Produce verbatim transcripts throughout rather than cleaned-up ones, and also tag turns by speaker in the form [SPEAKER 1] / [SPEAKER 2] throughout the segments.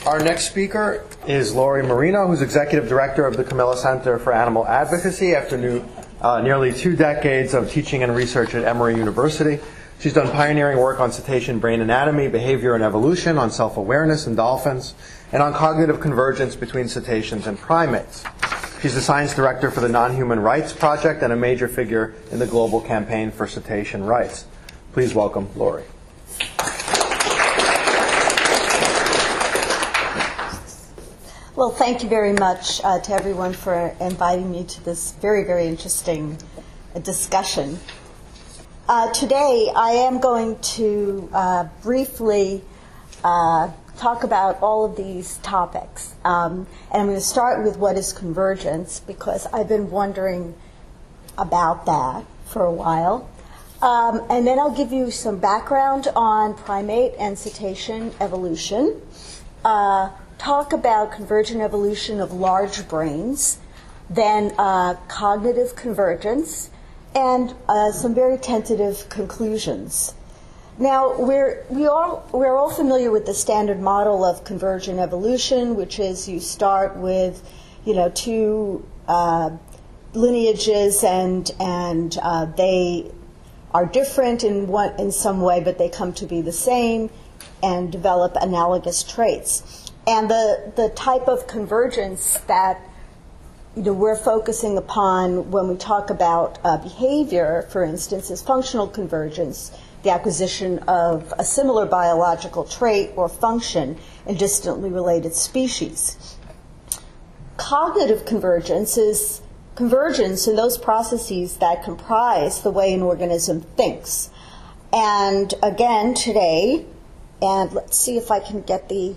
[SPEAKER 1] Our next speaker is Lori Marino, who's Executive Director of the Camilla Center for Animal Advocacy after new, uh, nearly two decades of teaching and research at Emory University. She's done pioneering work on cetacean brain anatomy, behavior and evolution, on self-awareness in dolphins, and on cognitive convergence between cetaceans and primates. She's the Science Director for the Non-Human Rights Project and a major figure in the global campaign for cetacean rights. Please welcome Lori.
[SPEAKER 2] Well, thank you very much uh, to everyone for inviting me to this very, very interesting uh, discussion. Uh, today, I am going to uh, briefly uh, talk about all of these topics. Um, and I'm going to start with what is convergence, because I've been wondering about that for a while. Um, and then I'll give you some background on primate and cetacean evolution. Uh, talk about convergent evolution of large brains, then uh, cognitive convergence, and uh, some very tentative conclusions. Now, we're, we all, we're all familiar with the standard model of convergent evolution, which is you start with, you know, two uh, lineages, and, and uh, they are different in, one, in some way, but they come to be the same and develop analogous traits. And the, the type of convergence that you know, we're focusing upon when we talk about uh, behavior, for instance, is functional convergence, the acquisition of a similar biological trait or function in distantly related species. Cognitive convergence is convergence in those processes that comprise the way an organism thinks. And again, today, and let's see if I can get the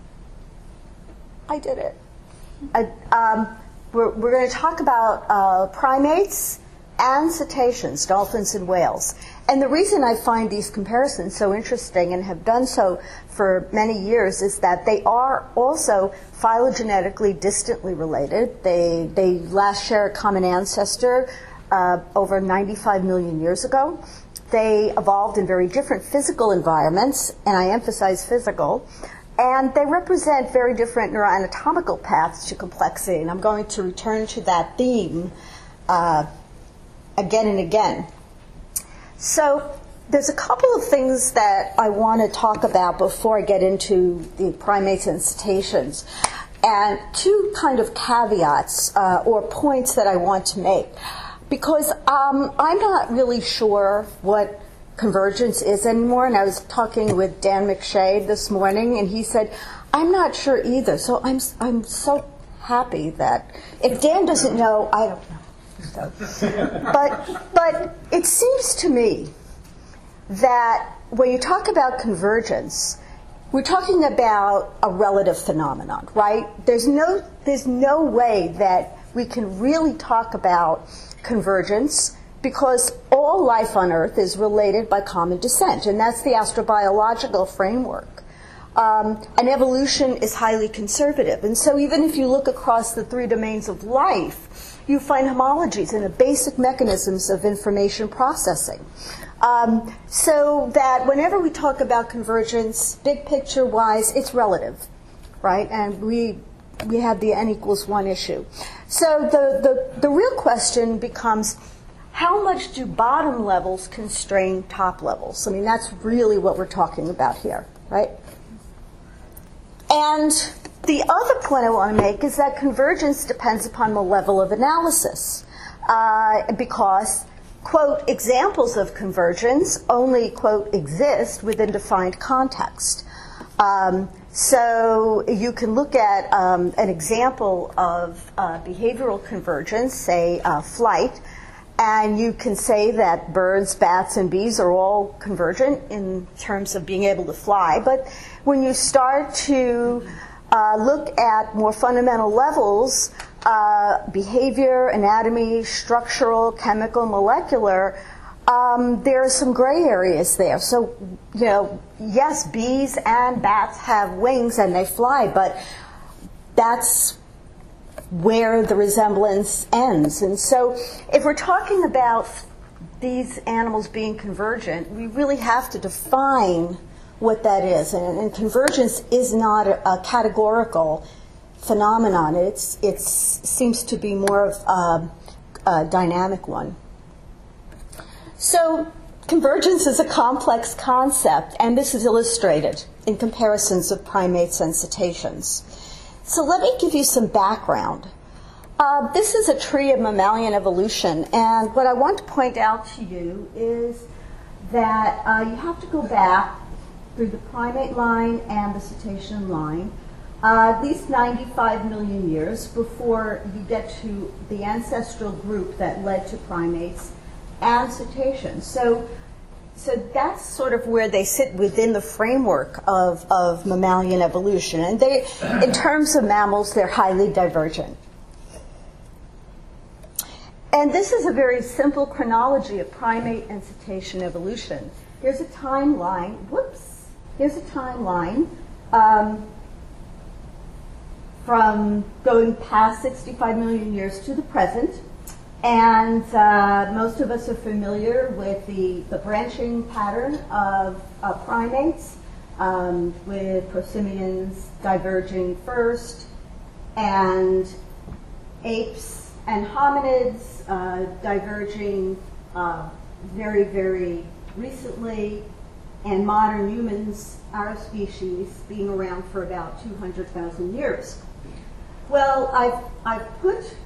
[SPEAKER 2] I did it. I, um, we're we're going to talk about uh, primates and cetaceans, dolphins and whales. And the reason I find these comparisons so interesting, and have done so for many years, is that they are also phylogenetically distantly related. They, they last share a common ancestor uh, over ninety-five million years ago. They evolved in very different physical environments, and I emphasize physical. And they represent very different neuroanatomical paths to complexity. And I'm going to return to that theme uh, again and again. So there's a couple of things that I want to talk about before I get into the primates and cetaceans. And two kind of caveats uh, or points that I want to make. Because um, I'm not really sure what convergence is anymore, and I was talking with Dan McShade this morning, and he said, I'm not sure either. So I'm I'm so happy that if Dan doesn't know, I don't know. So, but but it seems to me that when you talk about convergence, we're talking about a relative phenomenon, right? There's no there's no way that we can really talk about convergence, because all life on Earth is related by common descent, and that's the astrobiological framework. Um, and evolution is highly conservative. And so even if you look across the three domains of life, you find homologies in the basic mechanisms of information processing. Um, so that whenever we talk about convergence, big picture-wise, it's relative, right? And we we have the n equals one issue. So the, the, the real question becomes, how much do bottom levels constrain top levels? I mean, that's really what we're talking about here, right? And the other point I want to make is that convergence depends upon the level of analysis, uh, because, quote, examples of convergence only, quote, exist within defined context. Um, so you can look at um, an example of uh, behavioral convergence, say uh, flight, and you can say that birds, bats, and bees are all convergent in terms of being able to fly. But when you start to uh, look at more fundamental levels, uh, behavior, anatomy, structural, chemical, molecular, um, there are some gray areas there. So, you know, yes, bees and bats have wings and they fly, but that's where the resemblance ends. And so if we're talking about these animals being convergent, we really have to define what that is. And, and convergence is not a, a categorical phenomenon. It's it seems to be more of a, a dynamic one. So convergence is a complex concept, and this is illustrated in comparisons of primates and cetaceans. So let me give you some background. Uh, this is a tree of mammalian evolution, and what I want to point out to you is that uh, you have to go back through the primate line and the cetacean line, uh, at least ninety-five million years before you get to the ancestral group that led to primates and cetaceans. So, so that's sort of where they sit within the framework of, of mammalian evolution. And they, in terms of mammals, they're highly divergent. And this is a very simple chronology of primate and cetacean evolution. Here's a timeline. Whoops. Here's a timeline um, from going past sixty-five million years to the present. And uh, most of us are familiar with the, the branching pattern of, of primates, um, with prosimians diverging first, and apes and hominids uh, diverging uh, very, very recently, and modern humans, our species, being around for about two hundred thousand years. Well, I've, I've put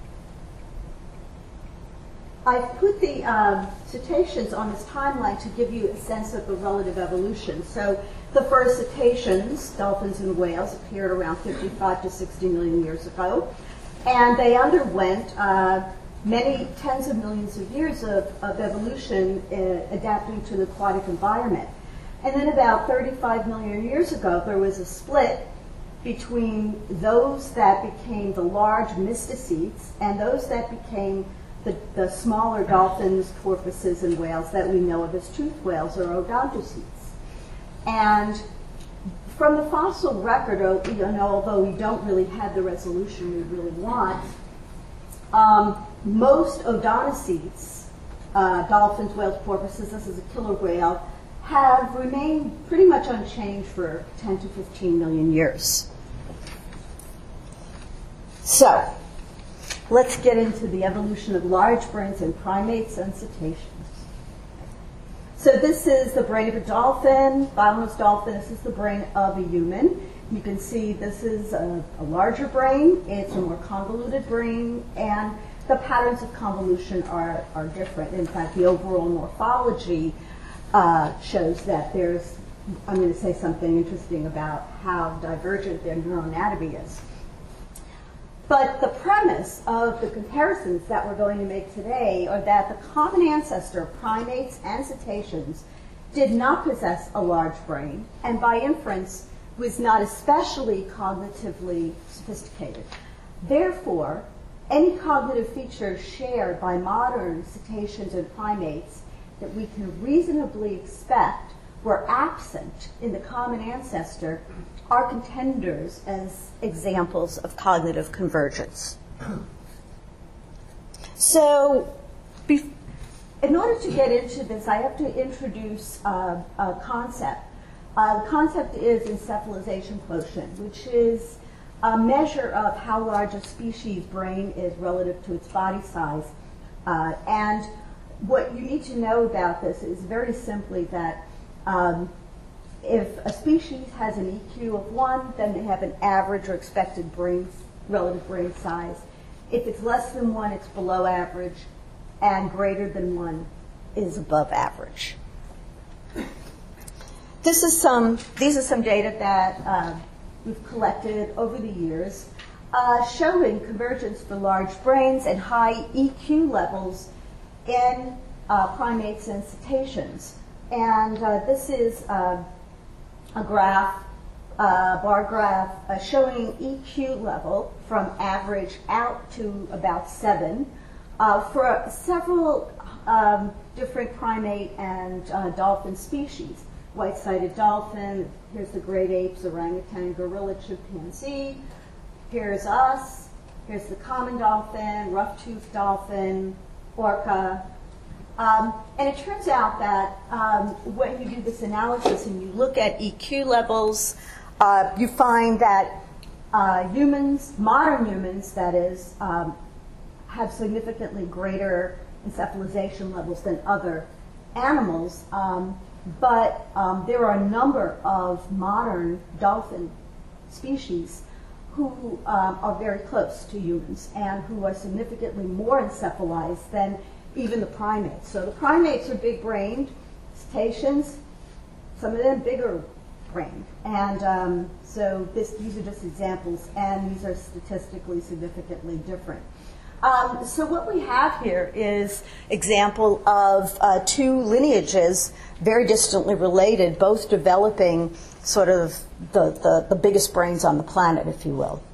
[SPEAKER 2] I've put the um, cetaceans on this timeline to give you a sense of the relative evolution. So the first cetaceans, dolphins and whales, appeared around fifty-five to sixty million years ago. And they underwent uh, many tens of millions of years of, of evolution uh, adapting to the aquatic environment. And then about thirty-five million years ago, there was a split between those that became the large mysticetes and those that became the, the smaller dolphins, porpoises, and whales that we know of as toothed whales or odontocetes. And from the fossil record, you know, although we don't really have the resolution we really want, um, most odontocetes, uh, dolphins, whales, porpoises, this is a killer whale, have remained pretty much unchanged for ten to fifteen million years. So, let's get into the evolution of large brains in primates and cetaceans. So this is the brain of a dolphin, bottlenose dolphin. This is the brain of a human. You can see this is a, a larger brain. It's a more convoluted brain, and the patterns of convolution are, are different. In fact, the overall morphology uh, shows that there's, I'm going to say something interesting about how divergent their neuroanatomy is. But the premise of the comparisons that we're going to make today are that the common ancestor of primates and cetaceans did not possess a large brain, and by inference was not especially cognitively sophisticated. Therefore, any cognitive features shared by modern cetaceans and primates that we can reasonably expect were absent in the common ancestor are contenders as examples of cognitive convergence. So, in order to get into this, I have to introduce uh, a concept. Uh, the concept is encephalization quotient, which is a measure of how large a species' brain is relative to its body size. Uh, and what you need to know about this is very simply that um, if a species has an E Q of one, then they have an average or expected brain, relative brain size. If it's less than one, it's below average, and greater than one is above average. This is some, these are some data that uh, we've collected over the years uh, showing convergence for large brains and high E Q levels in uh, primates and cetaceans. And uh, this is uh, a graph, a bar graph, uh, showing E Q level from average out to about seven uh, for several um, different primate and uh, dolphin species. White-sided dolphin, here's the great apes, orangutan, gorilla, chimpanzee. Here's us, here's the common dolphin, rough-toothed dolphin, orca, Um, and it turns out that um, when you do this analysis and you look at E Q levels, uh, you find that uh, humans, modern humans that is, um, have significantly greater encephalization levels than other animals. Um, but um, there are a number of modern dolphin species who um, are very close to humans and who are significantly more encephalized than even the primates. So the primates are big-brained, cetaceans, some of them bigger brained. And um, so this, these are just examples, and these are statistically significantly different. Um, so what we have here is example of uh, two lineages, very distantly related, both developing sort of the, the, the biggest brains on the planet, if you will.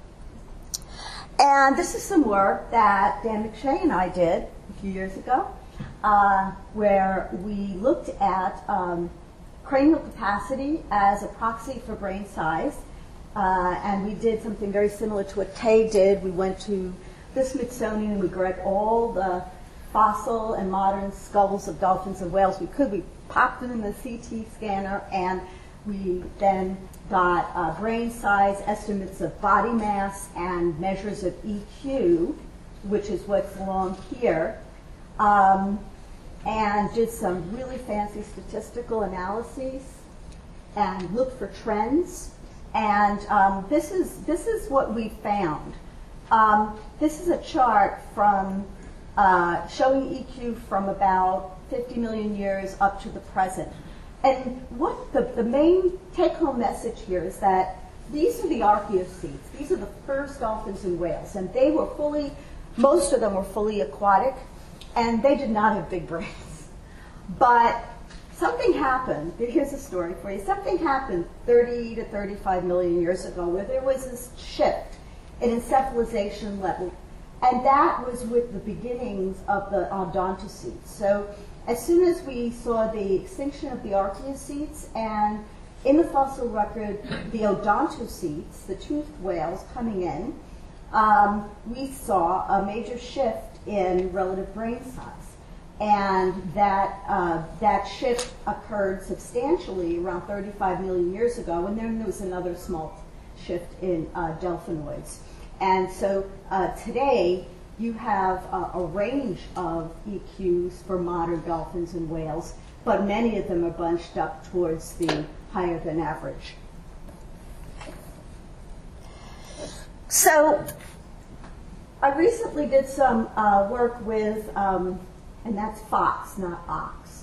[SPEAKER 2] And this is some work that Dan McShay and I did a few years ago, uh, where we looked at um, cranial capacity as a proxy for brain size. Uh, and we did something very similar to what Kay did. We went to the Smithsonian and we grabbed all the fossil and modern skulls of dolphins and whales we could. We popped them in the C T scanner, and we then got uh, brain size, estimates of body mass, and measures of E Q, which is what's along here, um, and did some really fancy statistical analyses and looked for trends. And um, this is this is what we found. Um, this is a chart from uh, showing E Q from about fifty million years up to the present. And what the, the main take-home message here is that these are the archaeocetes. These are the first dolphins and whales, and they were fully, most of them were fully aquatic, and they did not have big brains. But something happened. Here's a story for you. Something happened thirty to thirty-five million years ago where there was this shift in encephalization level, and that was with the beginnings of the odontocetes. So as soon as we saw the extinction of the archaeocetes, and in the fossil record, the odontocetes, the toothed whales coming in, um, we saw a major shift in relative brain size. And that, uh, that shift occurred substantially around thirty-five million years ago, and then there was another small shift in uh, delphinoids. And so uh, today, you have uh, a range of E Qs for modern dolphins and whales, but many of them are bunched up towards the higher than average. So I recently did some uh, work with, um, and that's fox, not ox.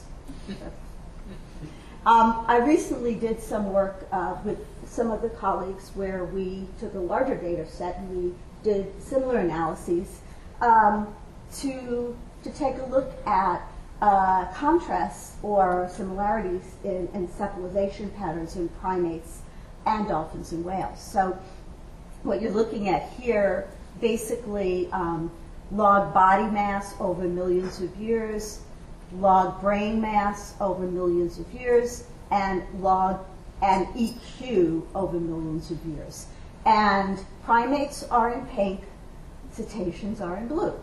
[SPEAKER 2] Um, I recently did some work uh, with some of the colleagues where we took a larger data set and we did similar analyses um, to, to take a look at uh, contrasts or similarities in encephalization patterns in primates and dolphins and whales. So what you're looking at here, basically um, log body mass over millions of years, log brain mass over millions of years, and log and E Q over millions of years. And primates are in pink, cetaceans are in blue.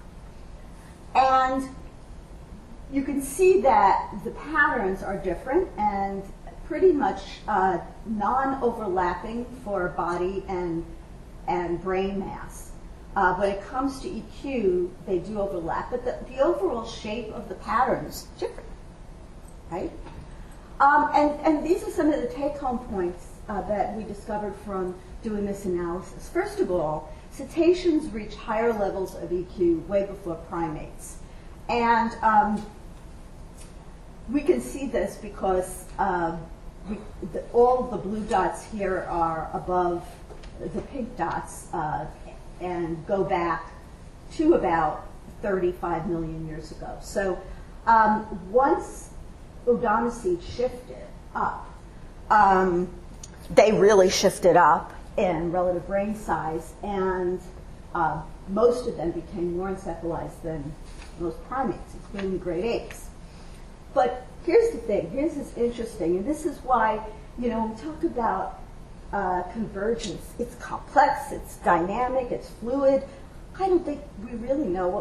[SPEAKER 2] And you can see that the patterns are different and pretty much uh, non-overlapping for body and, and brain mass. Uh, when it comes to E Q, they do overlap, but the, the overall shape of the patterns is different, right? Um, and, and these are some of the take-home points uh, that we discovered from doing this analysis. First of all, cetaceans reach higher levels of E Q way before primates. And um, we can see this because uh, we, the, all the blue dots here are above the pink dots uh, and go back to about thirty-five million years ago. So um, once odontocetes shifted up, um, they really shifted up in relative brain size, and uh, most of them became more encephalized than most primates, including the great apes. But here's the thing, here's this interesting, and this is why, you know, when we talk about uh, convergence, it's complex, it's dynamic, it's fluid. I don't think we really know what,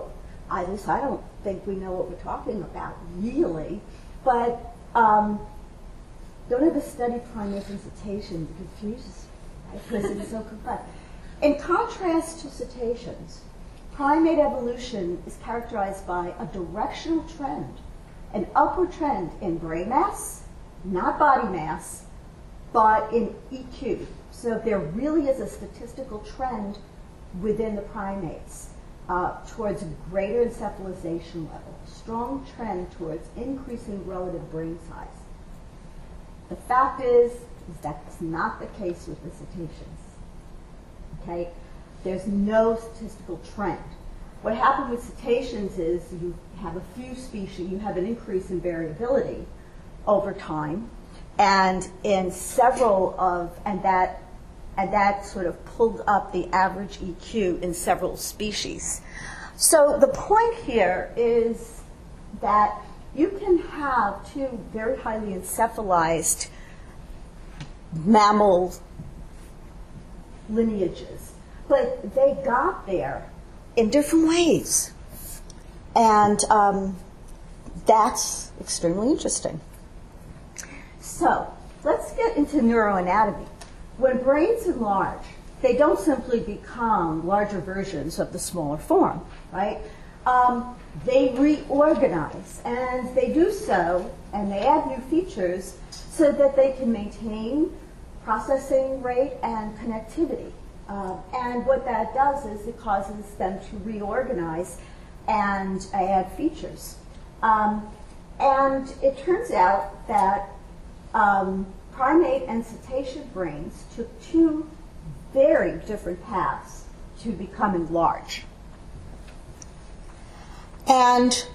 [SPEAKER 2] at least I don't think we know what we're talking about, really. But um, don't ever study primates and cetaceans. It confuses me, because it's so complex. In contrast to cetaceans, primate evolution is characterized by a directional trend, an upward trend in brain mass, not body mass, but in E Q. So there really is a statistical trend within the primates uh, towards a greater encephalization level, strong trend towards increasing relative brain size. The fact is, is that's not the case with the cetaceans. Okay? There's no statistical trend. What happened with cetaceans is you have a few species, you have an increase in variability over time, and in several of, and that, and that sort of pulled up the average E Q in several species. So the point here is that you can have two very highly encephalized mammal lineages, but they got there in different ways. And um, that's extremely interesting. So let's get into neuroanatomy. When brains enlarge, they don't simply become larger versions of the smaller form, right? Um, they reorganize, and they do so, and they add new features so that they can maintain processing rate and connectivity. Uh, and what that does is it causes them to reorganize and add features. Um, and it turns out that um, primate and cetacean brains took two very different paths to becoming large. And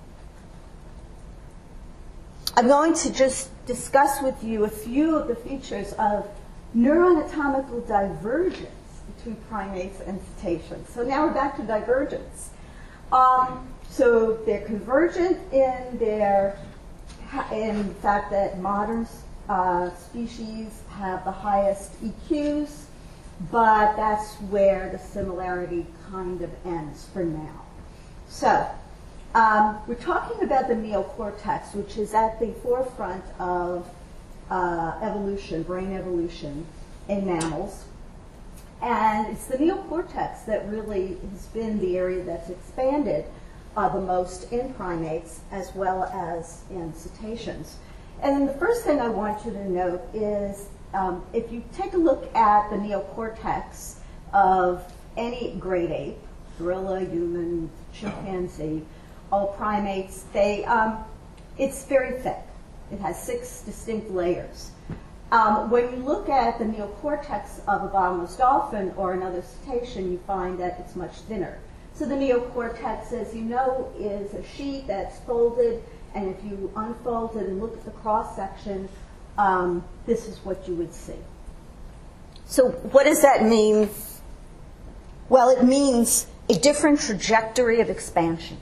[SPEAKER 2] I'm going to just discuss with you a few of the features of neuroanatomical divergence between primates and cetaceans. So now we're back to divergence. Um, so they're convergent in their, in the fact that modern uh, species have the highest E Qs, but that's where the similarity kind of ends for now. So um, we're talking about the neocortex, which is at the forefront of uh, evolution, brain evolution in mammals. And it's the neocortex that really has been the area that's expanded uh, the most in primates as well as in cetaceans. And then the first thing I want you to note is um, if you take a look at the neocortex of any great ape, gorilla, human, chimpanzee, all primates, they, um, it's very thick. It has six distinct layers. Um, when you look at the neocortex of a bottlenose dolphin or another cetacean, you find that it's much thinner. So the neocortex, as you know, is a sheet that's folded, and if you unfold it and look at the cross-section, um, this is what you would see. So what does that mean? Well, it means a different trajectory of expansion.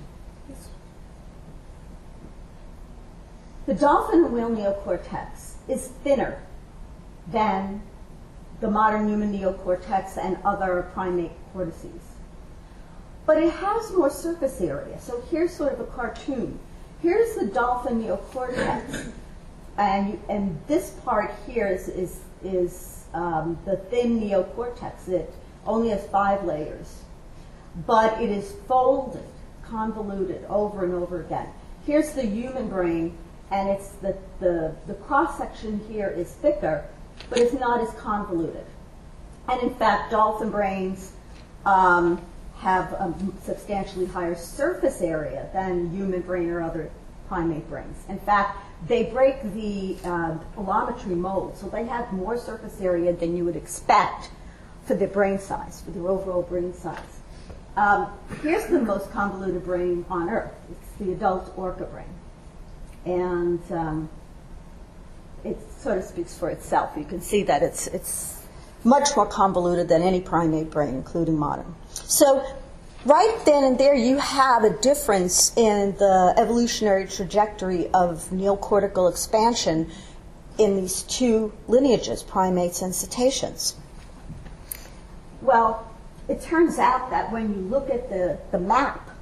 [SPEAKER 2] The dolphin and whale neocortex is thinner than the modern human neocortex and other primate cortices. But it has more surface area. So here's sort of a cartoon. Here's the dolphin neocortex, and, you, and this part here is, is, is um, the thin neocortex. It only has five layers, but it is folded, convoluted over and over again. Here's the human brain, and it's the, the, the cross-section here is thicker, but it's not as convoluted. And in fact, dolphin brains um, have a substantially higher surface area than human brain or other primate brains. In fact, they break the uh, allometry mold, so they have more surface area than you would expect for their brain size, for their overall brain size. Um, here's the most convoluted brain on Earth. It's the adult orca brain. And um, it sort of speaks for itself. You can see that it's it's much more convoluted than any primate brain, including modern. So right then and there, you have a difference in the evolutionary trajectory of neocortical expansion in these two lineages, primates and cetaceans. Well, it turns out that when you look at the, the map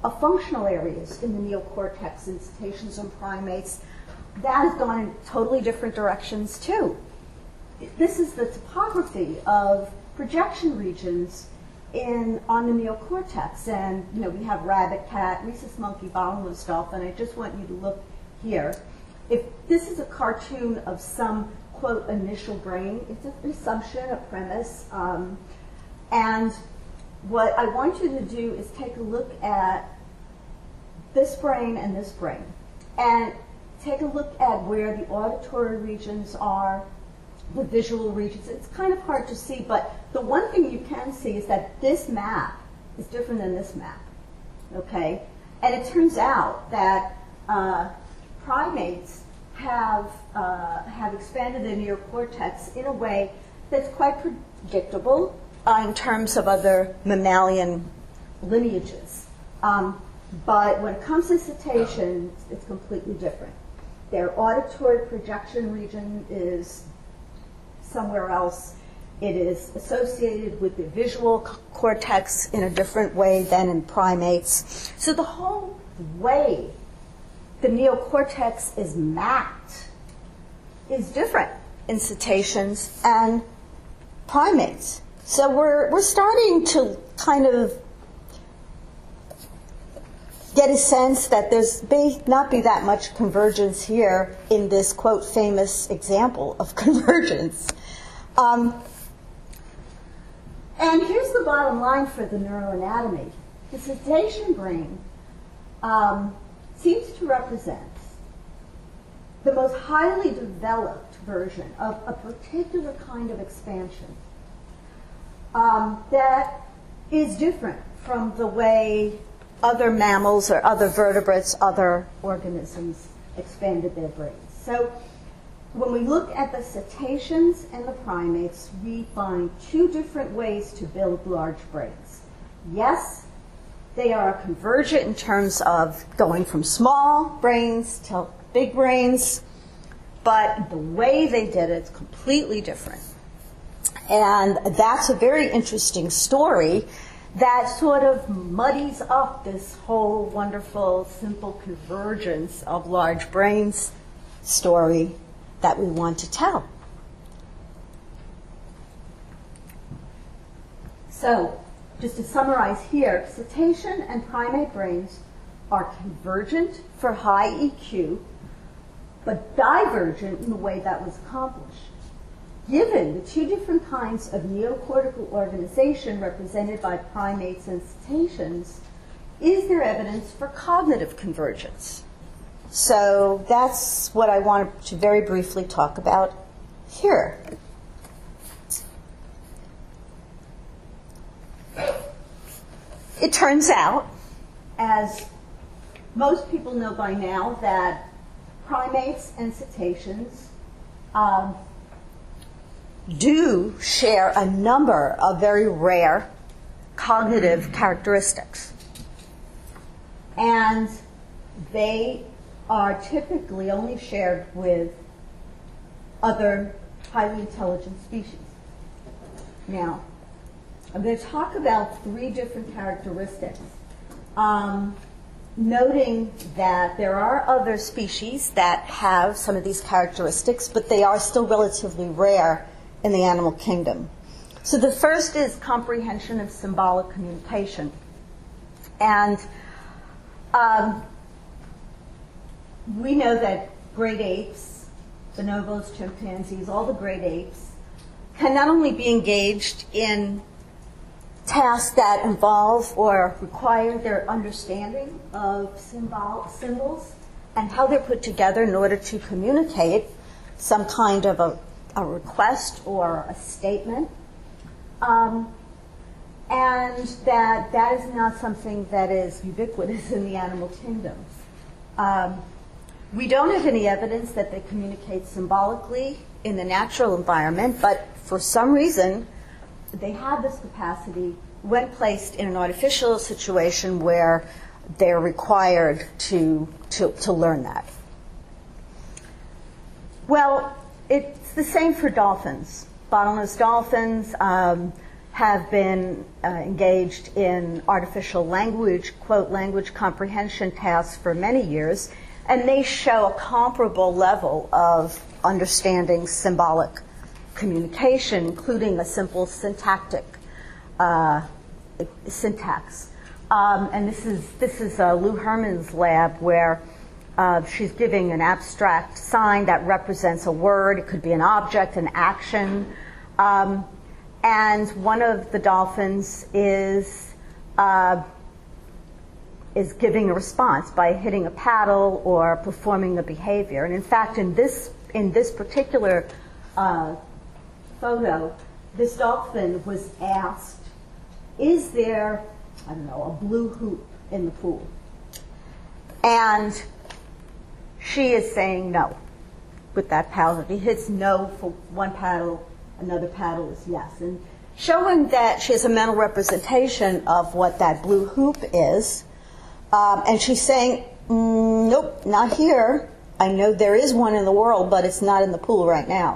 [SPEAKER 2] of functional areas in the neocortex in cetaceans and primates, that has gone in totally different directions too. This is the topography of projection regions in on the neocortex, and you know we have rabbit, cat, rhesus monkey, bottlenose dolphin. I just want you to look here. If this is a cartoon of some quote initial brain, it's an assumption, a premise, um, and what I want you to do is take a look at this brain and this brain, and take a look at where the auditory regions are, the visual regions. It's kind of hard to see, but the one thing you can see is that this map is different than this map, okay? And it turns out that uh, primates have, uh, have expanded their neocortex in a way that's quite predictable uh, in terms of other mammalian lineages. Um, but when it comes to cetaceans, it's completely different. Their auditory projection region is somewhere else. It is associated with the visual cortex in a different way than in primates. So the whole way the neocortex is mapped is different in cetaceans and primates. So we're, we're starting to kind of get a sense that there's may not be that much convergence here in this, quote, famous example of convergence. Um, and here's the bottom line for the neuroanatomy. The cetacean brain um, seems to represent the most highly developed version of a particular kind of expansion um, that is different from the way other mammals or other vertebrates, other organisms expanded their brains. So when we look at the cetaceans and the primates, we find two different ways to build large brains. Yes, they are convergent in terms of going from small brains to big brains, but the way they did it is completely different. And that's a very interesting story that sort of muddies up this whole wonderful, simple convergence of large brains story that we want to tell. So, just to summarize here, cetacean and primate brains are convergent for high E Q, but divergent in the way that was accomplished. Given the two different kinds of neocortical organization represented by primates and cetaceans, is there evidence for cognitive convergence? So that's what I wanted to very briefly talk about here. It turns out, as most people know by now, that primates and cetaceans um, do share a number of very rare cognitive characteristics. And they are typically only shared with other highly intelligent species. Now, I'm going to talk about three different characteristics, um, noting that there are other species that have some of these characteristics, but they are still relatively rare in the animal kingdom. So the first is comprehension of symbolic communication. And um, we know that great apes, bonobos, chimpanzees, all the great apes, can not only be engaged in tasks that involve or require their understanding of symbol, symbols and how they're put together in order to communicate some kind of a, a request or a statement, um, and that that is not something that is ubiquitous in the animal kingdom. Um, we don't have any evidence that they communicate symbolically in the natural environment, but for some reason they have this capacity when placed in an artificial situation where they're required to, to, to learn that. Well, it's the same for dolphins. Bottlenose dolphins, um, have been uh, engaged in artificial language, quote, language comprehension tasks for many years, and they show a comparable level of understanding symbolic communication, including a simple syntactic uh, syntax. Um, and this is this is uh, Lou Herman's lab, where uh, she's giving an abstract sign that represents a word. It could be an object, an action. Um, and one of the dolphins is uh, is giving a response by hitting a paddle or performing a behavior. And in fact, in this in this particular uh, photo, this dolphin was asked, "Is there, I don't know, a blue hoop in the pool?" And she is saying no with that paddle. If he hits no for one paddle, another paddle is yes. And showing that she has a mental representation of what that blue hoop is. Um, and she's saying, mm, nope, not here. I know there is one in the world, but it's not in the pool right now.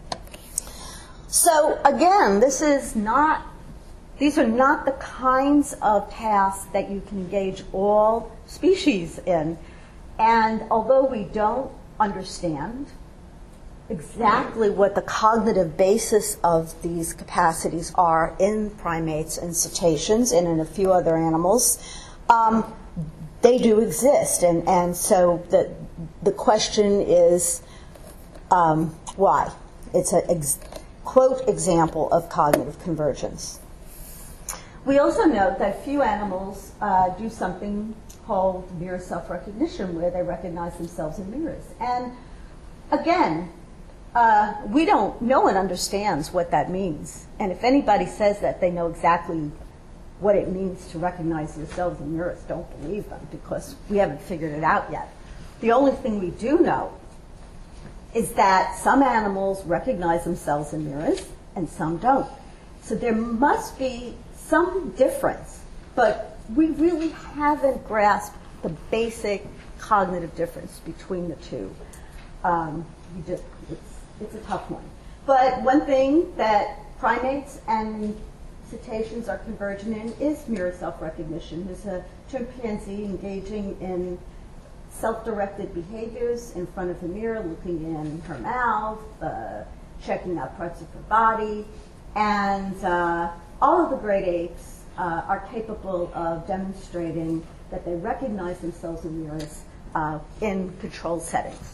[SPEAKER 2] So again, this is not, these are not the kinds of tasks that you can engage all species in. And although we don't understand exactly what the cognitive basis of these capacities are in primates and cetaceans and in a few other animals, um, they do exist. And, and so the, the question is, um, why? It's a ex- quote example of cognitive convergence. We also note that few animals uh, do something called mirror self-recognition, where they recognize themselves in mirrors. And again, uh, we don't, no one understands what that means. And if anybody says that they know exactly what it means to recognize yourselves in mirrors, don't believe them, because we haven't figured it out yet. The only thing we do know is that some animals recognize themselves in mirrors and some don't. So there must be some difference, but we really haven't grasped the basic cognitive difference between the two. Um, you just, it's, it's a tough one. But one thing that primates and cetaceans are convergent in is mirror self-recognition. There's a chimpanzee engaging in self-directed behaviors in front of the mirror, looking in her mouth, uh, checking out parts of her body, and uh, all of the great apes uh, are capable of demonstrating that they recognize themselves in mirrors uh, in controlled settings.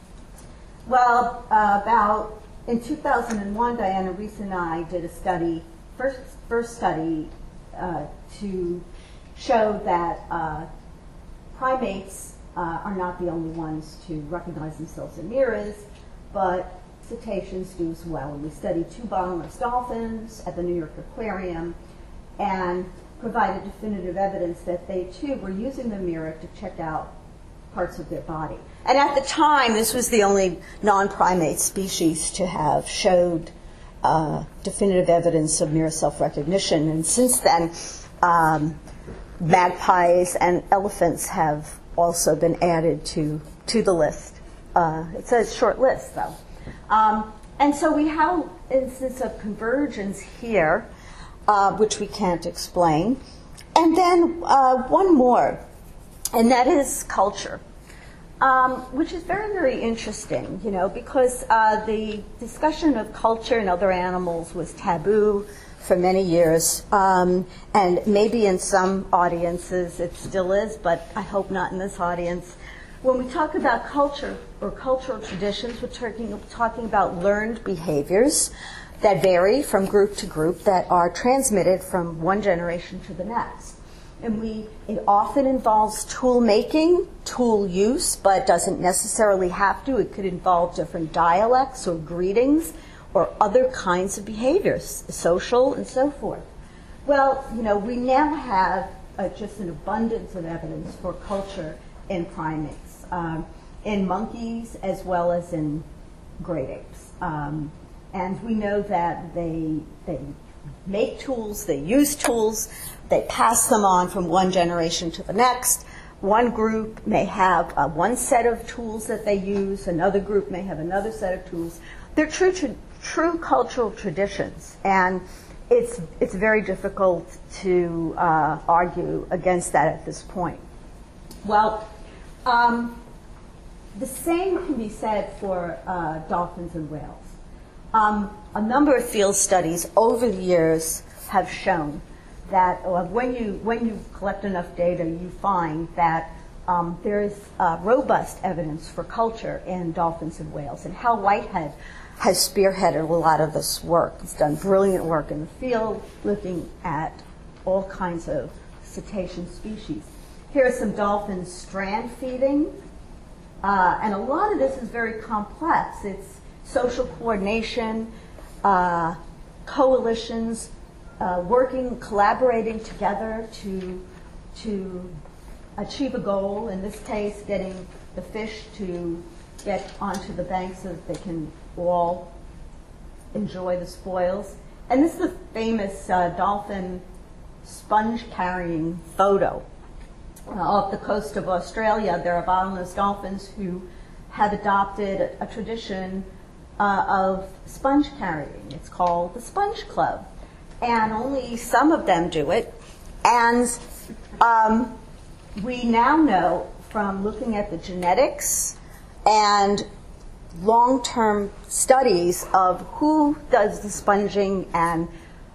[SPEAKER 2] Well, uh, about in two thousand one, Diana Reese and I did a study, first, first study uh, to show that uh, primates uh, are not the only ones to recognize themselves in mirrors, but cetaceans do as well. And we studied two bottlenose dolphins at the New York Aquarium and provided definitive evidence that they too were using the mirror to check out parts of their body. And at the time, this was the only non-primate species to have showed uh, definitive evidence of mirror self-recognition. And since then, um, magpies and elephants have also been added to, to the list. Uh, it's a short list, though. Um, and so we have an instance of convergence here, uh, which we can't explain. And then uh, one more, and that is culture, um, which is very, very interesting, you know, because uh, the discussion of culture in other animals was taboo for many years, um, and maybe in some audiences it still is, but I hope not in this audience. When we talk about culture or cultural traditions, we're talking, talking about learned behaviors that vary from group to group, that are transmitted from one generation to the next. And we, it often involves tool making, tool use, but doesn't necessarily have to. It could involve different dialects or greetings or other kinds of behaviors, social and so forth. Well, you know, we now have uh, just an abundance of evidence for culture in primates, um, in monkeys as well as in great apes. Um, and we know that they, they make tools, they use tools, they pass them on from one generation to the next. One group may have uh, one set of tools that they use, another group may have another set of tools. They're true, true, true cultural traditions. And it's, it's very difficult to uh, argue against that at this point. Well, um, the same can be said for uh, dolphins and whales. Um, a number of field studies over the years have shown that uh, when you when you collect enough data, you find that um, there is uh, robust evidence for culture in dolphins and whales. And Hal Whitehead has spearheaded a lot of this work. He's done brilliant work in the field, looking at all kinds of cetacean species. Here are some dolphins strand feeding, uh, and a lot of this is very complex. It's social coordination, uh, coalitions, uh, working, collaborating together to to achieve a goal. In this case, getting the fish to get onto the bank so that they can all enjoy the spoils. And this is a famous uh, dolphin sponge carrying photo. Uh, off the coast of Australia, there are bottlenose dolphins who have adopted a, a tradition uh, of sponge carrying. It's called the Sponge Club. And only some of them do it. And um, we now know from looking at the genetics and long-term studies of who does the sponging and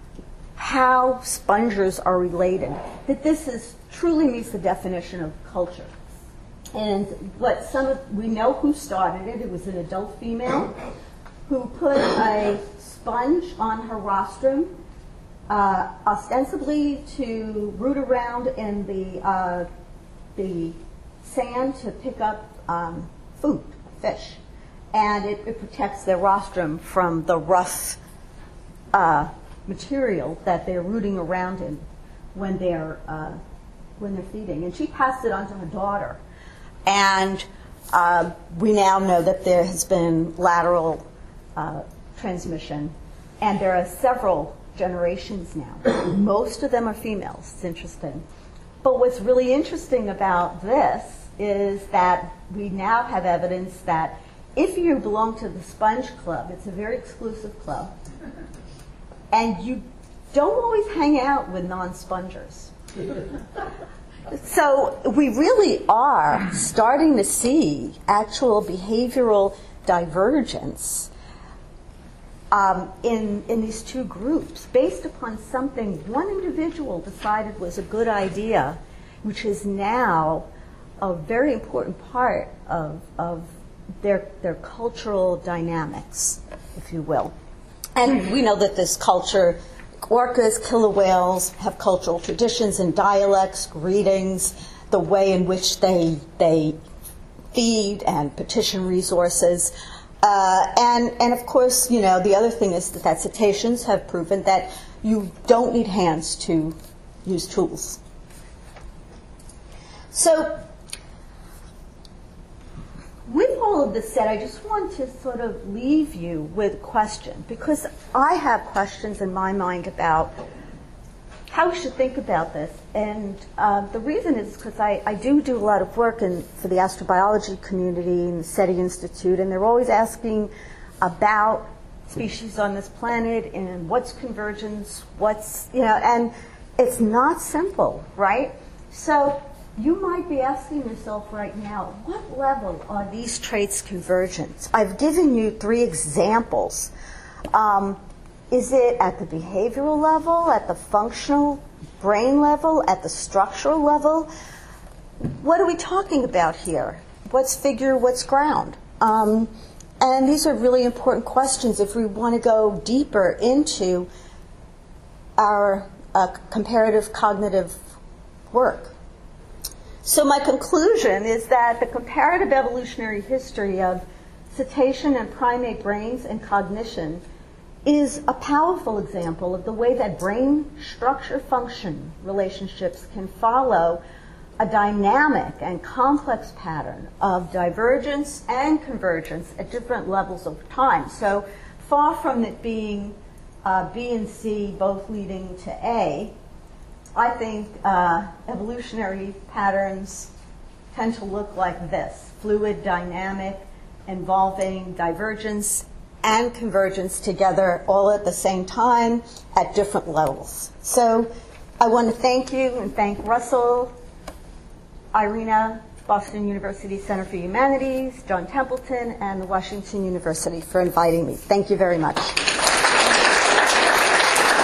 [SPEAKER 2] how spongers are related, that this is truly meets the definition of culture. And what some of, we know who started it. It was an adult female who put a sponge on her rostrum, uh, ostensibly to root around in the uh, the sand to pick up um, food, fish, and it, it protects their rostrum from the rough uh, material that they're rooting around in when they're uh, when they're feeding. And she passed it on to her daughter, and uh, we now know that there has been lateral uh, transmission, and there are several generations now. Most of them are females. It's interesting. But what's really interesting about this is that we now have evidence that if you belong to the Sponge Club, it's a very exclusive club, and you don't always hang out with non-spongers. So we really are starting to see actual behavioral divergence um, in, in these two groups based upon something one individual decided was a good idea, which is now a very important part of, of their, their cultural dynamics, if you will. And we know that this culture, orcas, killer whales, have cultural traditions and dialects, greetings, the way in which they they feed and petition resources. Uh, and, and of course, you know, the other thing is that, that cetaceans have proven that you don't need hands to use tools. So, with all of this said, I just want to sort of leave you with a question, because I have questions in my mind about how we should think about this. And uh, the reason is because I, I do do a lot of work in, for the astrobiology community and the SETI Institute, and they're always asking about species on this planet and what's convergence, what's, you know, and it's not simple, right? So you might be asking yourself right now, what level are these traits convergent? I've given you three examples. Um, is it at the behavioral level, at the functional brain level, at the structural level? What are we talking about here? What's figure, what's ground? Um, and these are really important questions if we want to go deeper into our uh, comparative cognitive work. So my conclusion is that the comparative evolutionary history of cetacean and primate brains and cognition is a powerful example of the way that brain structure-function relationships can follow a dynamic and complex pattern of divergence and convergence at different levels of time. So far from it being uh, B and C both leading to A, I think uh, evolutionary patterns tend to look like this: fluid, dynamic, involving divergence and convergence together all at the same time at different levels. So I want to thank you and thank Russell, Irina, Boston University Center for Humanities, John Templeton, and the Washington University for inviting me. Thank you very much.